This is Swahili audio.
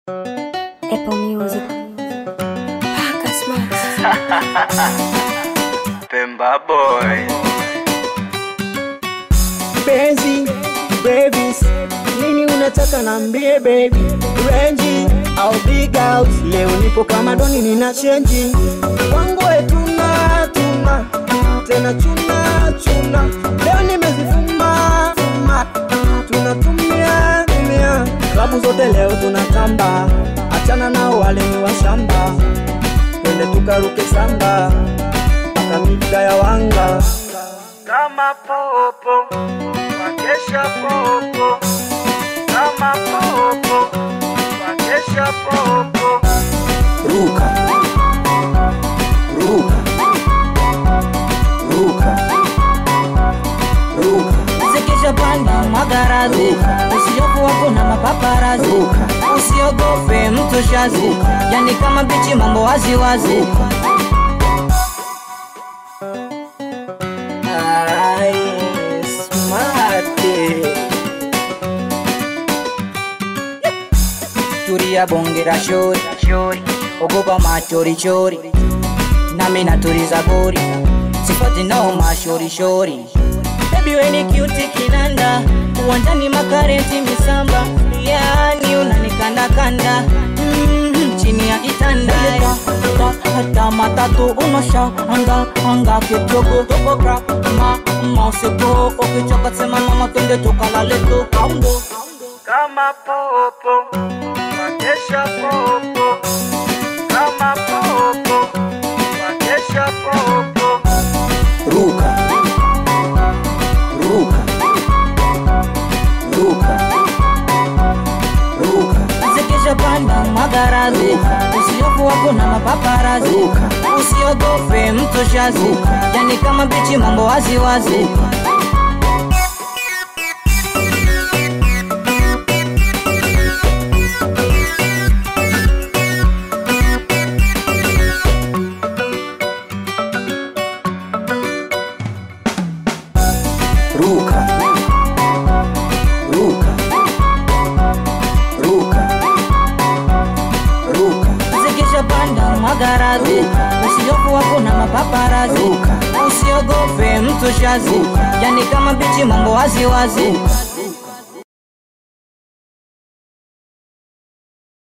Apple Music. Paka Smart. Pemba boy. Babies, nini unataka nambie baby? Range au big house, leo nipo kama doni nina change. Wangu tuna tena chuna. Leo nimezifuma tunatumia klabu zote leo tunatamba. Achana na wale ni wa shamba, twende tukaruke samba mpaka mida ya wanga. Kama popo wakesha popo, kama popo wakesha popo. Ruka Zekesha panda magarazi, usiyofu wako na mapaparazi. Usiogope mtu shazi, yani kama bichi mambo wazi wazi. Smart. Turia bongera shori, ogopa machori. Nami naturiza gori, sifati nao mashori. Baby we ni cute kinanda, uwanjani makareti misamba. Yani unanikanda chini ya kitanda. Hata matatu unosha anga kidogo toko crap mauseko ukichoka sema mama twende tukalale tukaundo. Kama popo wakesha popo, kama popo wakesha popo. Ruka Zekesha panda magarazi, usiyofu wako na mapaparazi. Usiogope mtu shazi, yani kama bichi mambo wazi wazi. Ruka Zekesha panda magarazi, usiyofu wako na mapaparazi. Usiogope mtu shazi, yani kama bichi mambo wazi wazi.